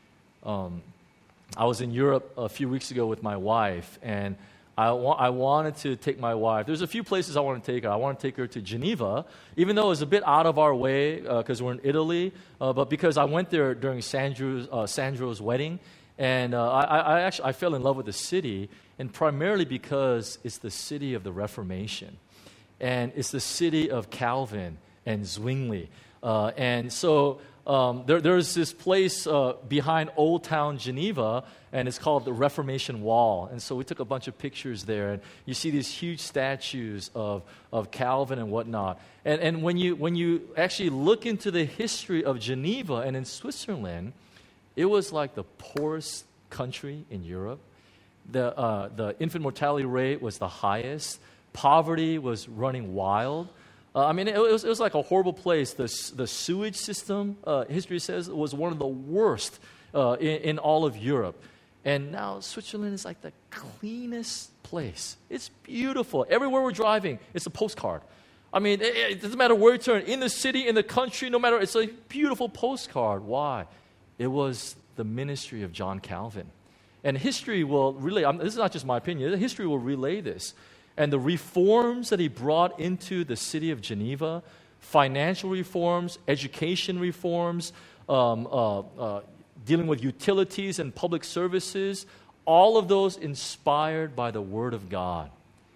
Um, I was in Europe a few weeks ago with my wife, and I, wa- I wanted to take my wife. There's a few places I want to take her. I want to take her to Geneva, even though it was a bit out of our way because uh, we're in Italy, uh, but because I went there during Sandro's, uh, Sandro's wedding, and uh, I, I actually I fell in love with the city, and primarily because it's the city of the Reformation, and it's the city of Calvin and Zwingli. Uh, and so um, there, there's this place uh, behind Old Town Geneva, and it's called the Reformation Wall. And so we took a bunch of pictures there, and you see these huge statues of, of Calvin and whatnot. And, and when you when you actually look into the history of Geneva and in Switzerland, it was like the poorest country in Europe. The, uh, the infant mortality rate was the highest. Poverty was running wild. Uh, I mean, it, it, was, it was like a horrible place. The, the sewage system, uh, history says, was one of the worst uh, in, in all of Europe. And now Switzerland is like the cleanest place. It's beautiful. Everywhere we're driving, it's a postcard. I mean, it, it doesn't matter where you turn, in the city, in the country, no matter, it's a beautiful postcard. Why? It was the ministry of John Calvin. And history will relay, I'm, this is not just my opinion, history will relay this. And the reforms that he brought into the city of Geneva, financial reforms, education reforms, um, uh, uh, dealing with utilities and public services, all of those inspired by the Word of God.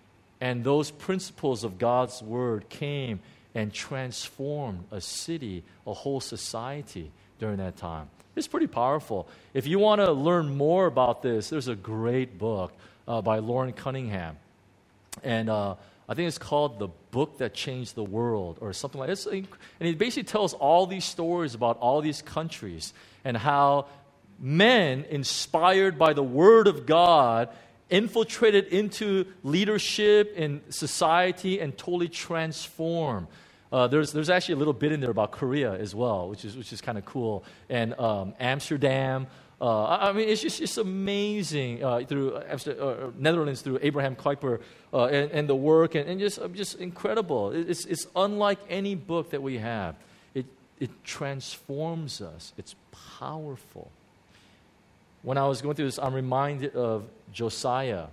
And those principles of God's Word came and transformed a city, a whole society during that time. It's pretty powerful. If you want to learn more about this, there's a great book uh, by Lauren Cunningham. And uh, I think it's called The Book That Changed the World or something like that. And it basically tells all these stories about all these countries and how men inspired by the Word of God infiltrated into leadership in society and totally transformed. Uh, there's there's actually a little bit in there about Korea as well, which is which is kind of cool, and um, Amsterdam. Uh, I, I mean, it's just it's amazing uh, through Amsterdam, uh, Netherlands through Abraham Kuyper uh, and, and the work, and, and just just incredible. It's it's unlike any book that we have. It it transforms us. It's powerful. When I was going through this, I'm reminded of Josiah,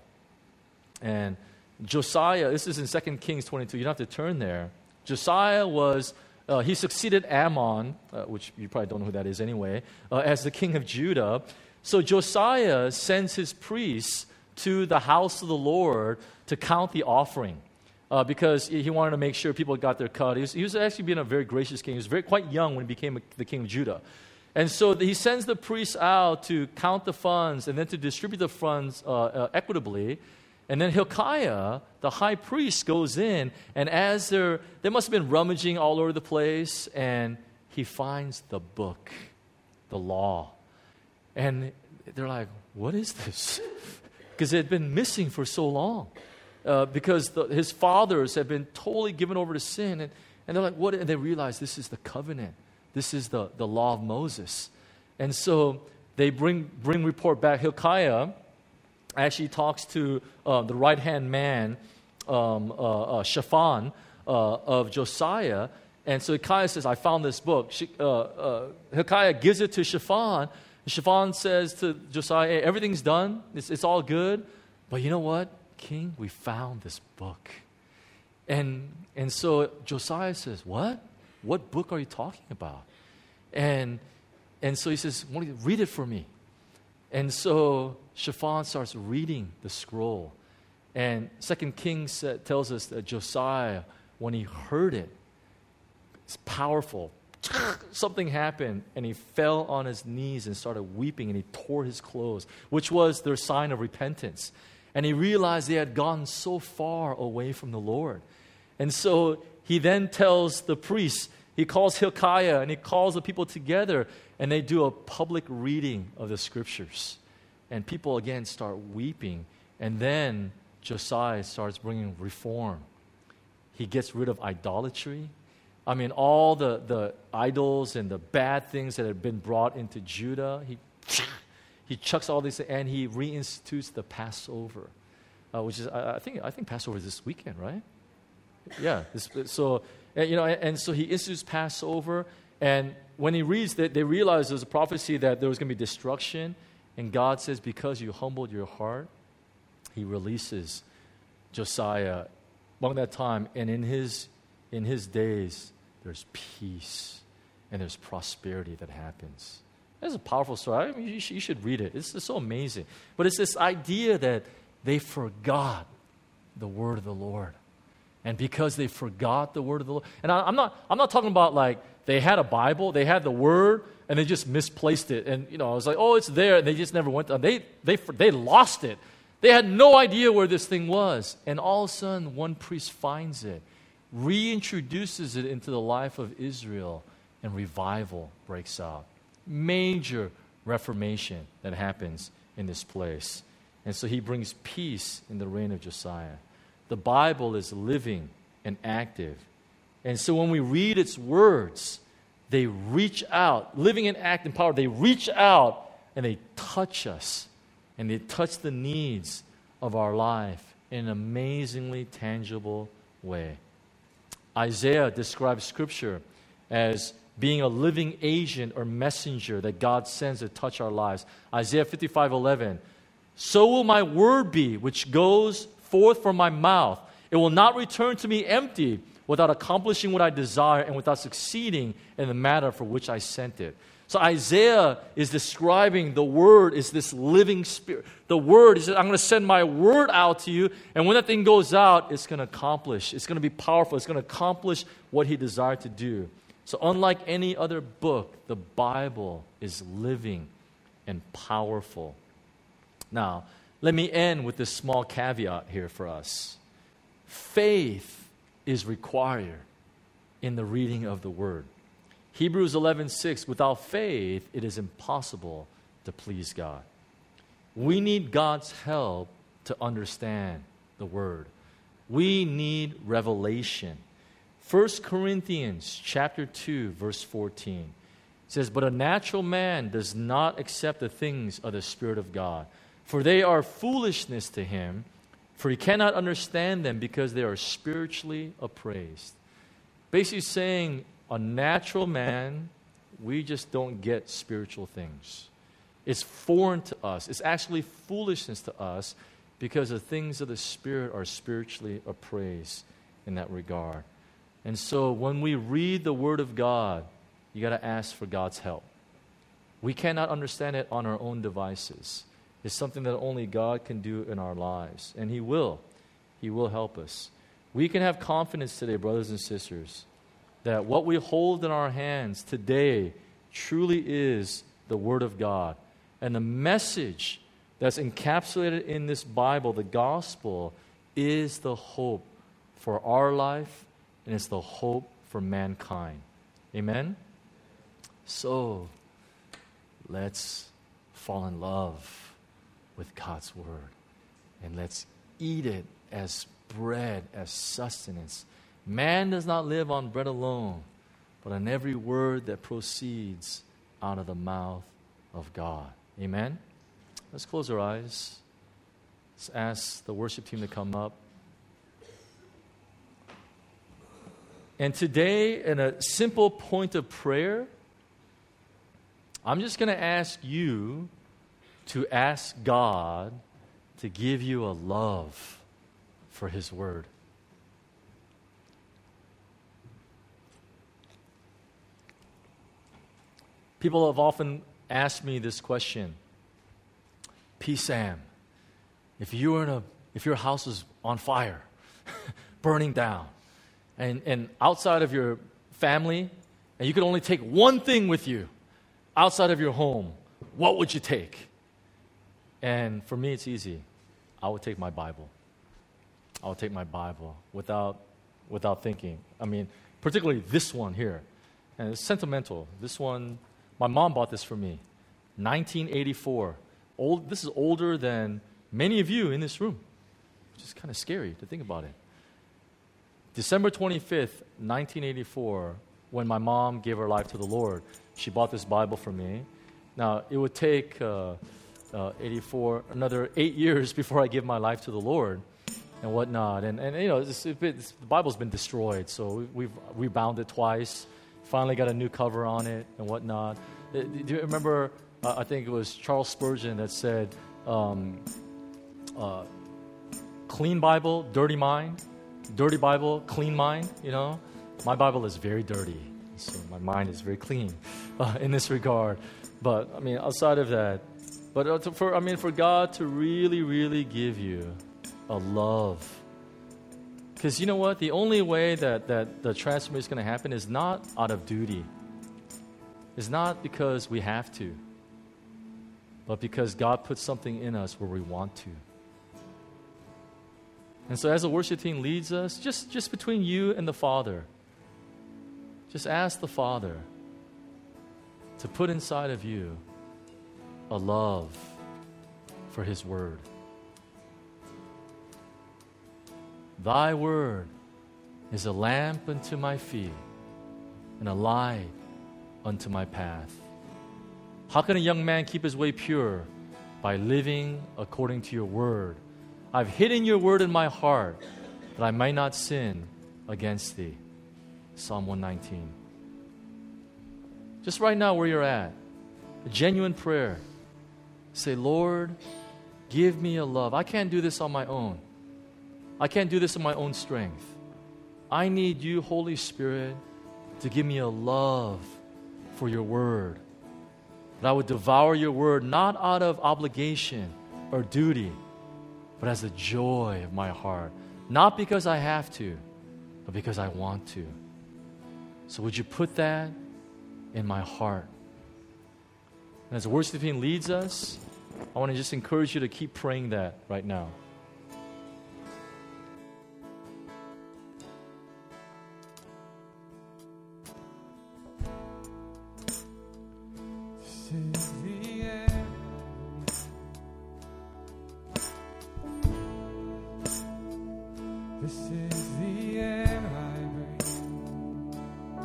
and Josiah. This is in Second Kings twenty-two. You don't have to turn there. Josiah was, uh, he succeeded Ammon, uh, which you probably don't know who that is anyway, uh, as the king of Judah. So Josiah sends his priests to the house of the Lord to count the offering uh, because he wanted to make sure people got their cut. He was, he was actually being a very gracious king. He was very, quite young when he became a, the king of Judah. And so he sends the priests out to count the funds and then to distribute the funds uh, uh, equitably. And then Hilkiah, the high priest, goes in, and as they're, they must have been rummaging all over the place, and he finds the book, the law. And they're like, what is this? Because it had been missing for so long. Uh, because the, his fathers had been totally given over to sin. And, and they're like, what? And they realize this is the covenant. This is the, the law of Moses. And so they bring, bring report back. Hilkiah actually talks to uh, the right-hand man, um, uh, uh, Shaphan, uh, of Josiah. And so Hilkiah says, I found this book. She, uh, uh, Hilkiah gives it to Shaphan. Shaphan says to Josiah, hey, everything's done. It's, it's all good. But you know what, King? We found this book. And, and so Josiah says, what? What book are you talking about? And, and so he says, read it for me. And so Shaphan starts reading the scroll. And Second Kings uh, tells us that Josiah, when he heard it, it's powerful. Something happened, and he fell on his knees and started weeping, and he tore his clothes, which was their sign of repentance. And he realized they had gone so far away from the Lord. And so he then tells the priests, he calls Hilkiah, and he calls the people together, and they do a public reading of the scriptures. And people again start weeping, and then Josiah starts bringing reform. He gets rid of idolatry. I mean, all the, the idols and the bad things that had been brought into Judah, he, he chucks all these, and he reinstitutes the Passover, uh, which is, I, I think I think Passover is this weekend, right? Yeah. This, so, and, you know, and, and so he institutes Passover, and when he reads that, they realize there's a prophecy that there was going to be destruction, and God says, because you humbled your heart, he releases Josiah along that time, and in his in his days, there's peace and there's prosperity that happens. That's a powerful story. I mean, you, should, you should read it. It's, it's so amazing. But it's this idea that they forgot the word of the Lord. And because they forgot the word of the Lord, and I, I'm not I'm not talking about like they had a Bible, they had the word, and they just misplaced it. And you know, I was like, oh, it's there, and they just never went. To, they they they lost it. They had no idea where this thing was. And all of a sudden, one priest finds it, reintroduces it into the life of Israel, and revival breaks out. Major reformation that happens in this place. And so he brings peace in the reign of Josiah. The Bible is living and active. And so when we read its words, they reach out, living and active power, they reach out and they touch us. And they touch the needs of our life in an amazingly tangible way. Isaiah describes Scripture as being a living agent or messenger that God sends to touch our lives. Isaiah fifty-five eleven. So will my word be, which goes forth from my mouth. It will not return to me empty, without accomplishing what I desire and without succeeding in the matter for which I sent it. So Isaiah is describing the word is this living spirit. The word is, I'm going to send my word out to you, and when that thing goes out, it's going to accomplish. It's going to be powerful. It's going to accomplish what he desired to do. So unlike any other book, the Bible is living and powerful. Now, let me end with this small caveat here for us. Faith is required in the reading of the word. Hebrews eleven six, without faith, it is impossible to please God. We need God's help to understand the word. We need revelation. First Corinthians chapter two, verse fourteen says, but a natural man does not accept the things of the Spirit of God, for they are foolishness to him, for he cannot understand them because they are spiritually appraised. Basically saying, a natural man, we just don't get spiritual things. It's foreign to us. It's actually foolishness to us because the things of the Spirit are spiritually appraised in that regard. And so when we read the Word of God, you got to ask for God's help. We cannot understand it on our own devices. It's something that only God can do in our lives. And He will. He will help us. We can have confidence today, brothers and sisters, that what we hold in our hands today truly is the Word of God. And the message that's encapsulated in this Bible, the gospel, is the hope for our life, and it's the hope for mankind. Amen? So, let's fall in love with God's Word. And let's eat it as bread, as sustenance. Man does not live on bread alone, but on every word that proceeds out of the mouth of God. Amen? Let's close our eyes. Let's ask the worship team to come up. And today, in a simple point of prayer, I'm just going to ask you to ask God to give you a love for His Word. People have often asked me this question. P. Sam, if you were in a, if your house was on fire, burning down, and, and outside of your family, and you could only take one thing with you outside of your home, what would you take? And for me, it's easy. I would take my Bible. I would take my Bible without, without thinking. I mean, particularly this one here. And it's sentimental. This one, my mom bought this for me. nineteen eighty-four. Old, this is older than many of you in this room, which is kind of scary to think about it. December twenty-fifth, nineteen eighty-four, when my mom gave her life to the Lord, she bought this Bible for me. Now, it would take uh, uh, eighty-four, another eight years before I give my life to the Lord and whatnot. And, and you know, it's, it's, it's, the Bible's been destroyed, so we've rebound it twice, finally got a new cover on it and whatnot. Do you remember, uh, I think it was Charles Spurgeon that said, um, uh, clean Bible, dirty mind. Dirty Bible, clean mind, you know. My Bible is very dirty, so my mind is very clean uh, in this regard. But, I mean, outside of that, but uh, to, for I mean, for God to really, really give you a love. Because you know what? The only way that, that the transformation is going to happen is not out of duty. It's not because we have to, but because God puts something in us where we want to. And so as the worship team leads us, just, just between you and the Father, just ask the Father to put inside of you a love for His Word. Thy Word is a lamp unto my feet and a light unto my path. How can a young man keep his way pure? By living according to your Word. I've hidden your Word in my heart that I might not sin against thee. Psalm one nineteen. Just right now where you're at, a genuine prayer. Say, Lord, give me a love. I can't do this on my own. I can't do this in my own strength. I need you, Holy Spirit, to give me a love for your Word. That I would devour your Word not out of obligation or duty, but as the joy of my heart. Not because I have to, but because I want to. So would you put that in my heart? And as the worship team leads us, I want to just encourage you to keep praying that right now. This is the air I breathe.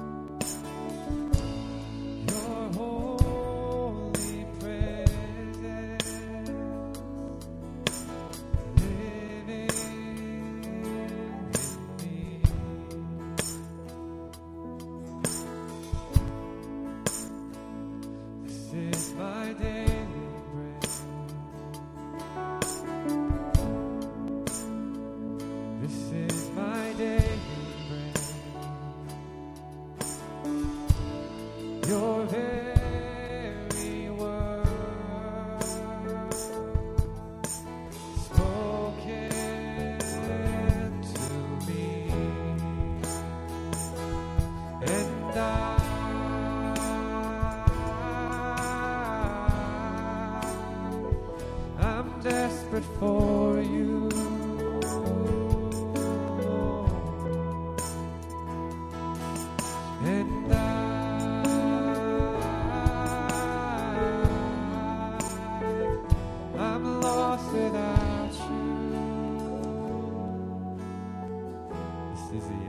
Your holy presence living in me. This is my daily bread. This is my daily bread. Your very word spoken to me, and I, I'm desperate for you. And I, I'm lost without you. This is the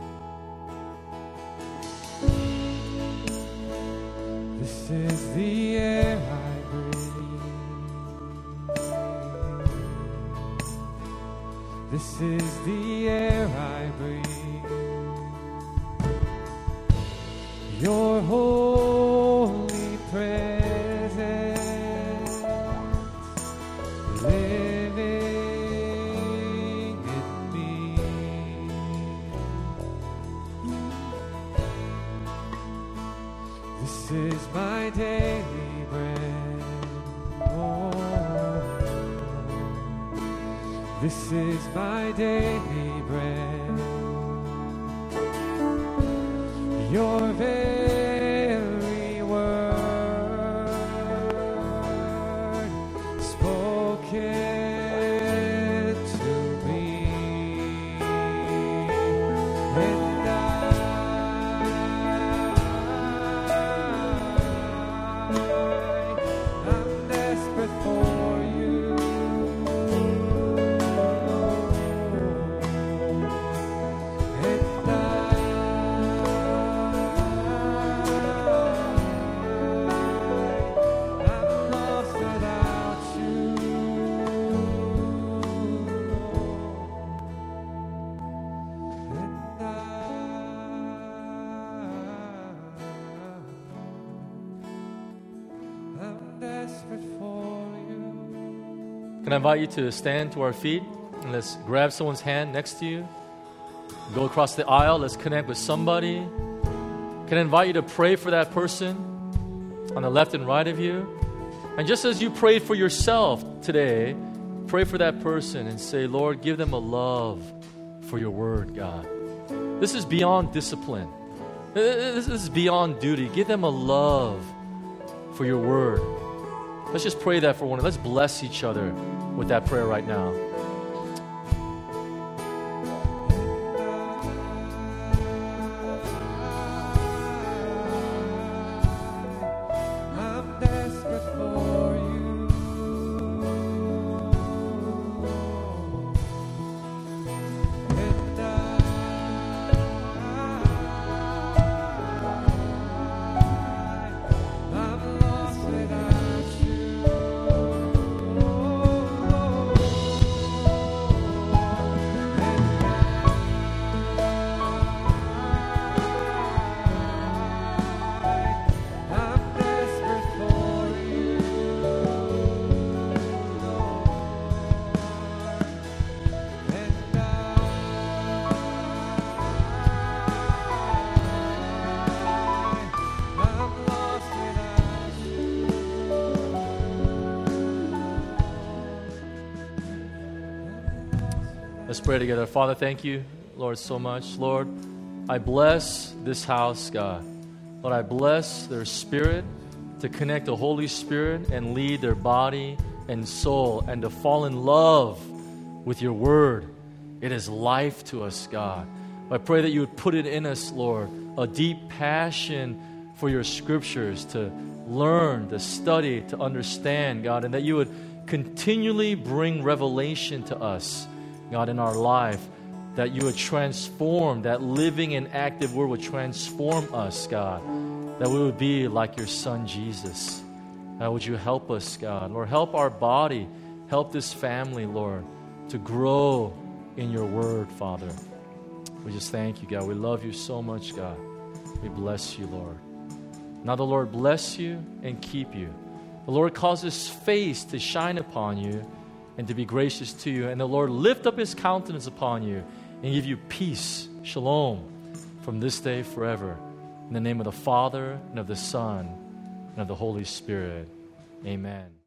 air. This is the air I breathe. This is the air I breathe. Your holy presence living in me. This is my daily bread. Oh. This is my daily bread. Your very word spoken to me, and I, I'm desperate for you. And I, I'm lost without you. And I, I'm desperate for you. Can I invite you to stand to our feet and let's grab someone's hand next to you. Go across the aisle. Let's connect with somebody. Can I invite you to pray for that person on the left and right of you? And just as you prayed for yourself today, pray for that person and say, Lord, give them a love for your word, God. This is beyond discipline. This is beyond duty. Give them a love for your word. Let's just pray that for one another. Let's bless each other with that prayer right now. I'm desperate for you. And I, I'm lost without you. I'm desperate for you, and I, I'm lost without you. Let's pray together. Father, thank you, Lord, so much. Lord, I bless this house, God. Lord, I bless their spirit to connect the Holy Spirit and lead their body and soul and to fall in love with your word. It is life to us, God. I pray that you would put it in us, Lord, a deep passion for your scriptures to learn, to study, to understand, God, and that you would continually bring revelation to us, God, in our life, that you would transform, that living and active word would transform us, God, that we would be like your Son, Jesus. God, would you help us, God? Lord, help our body, help this family, Lord, to grow in your word, Father. We just thank you, God. We love you so much, God. We bless you, Lord. Now the Lord bless you and keep you. The Lord cause his face to shine upon you and to be gracious to you. And the Lord lift up his countenance upon you and give you peace, shalom, from this day forever. In the name of the Father, and of the Son, and of the Holy Spirit. Amen.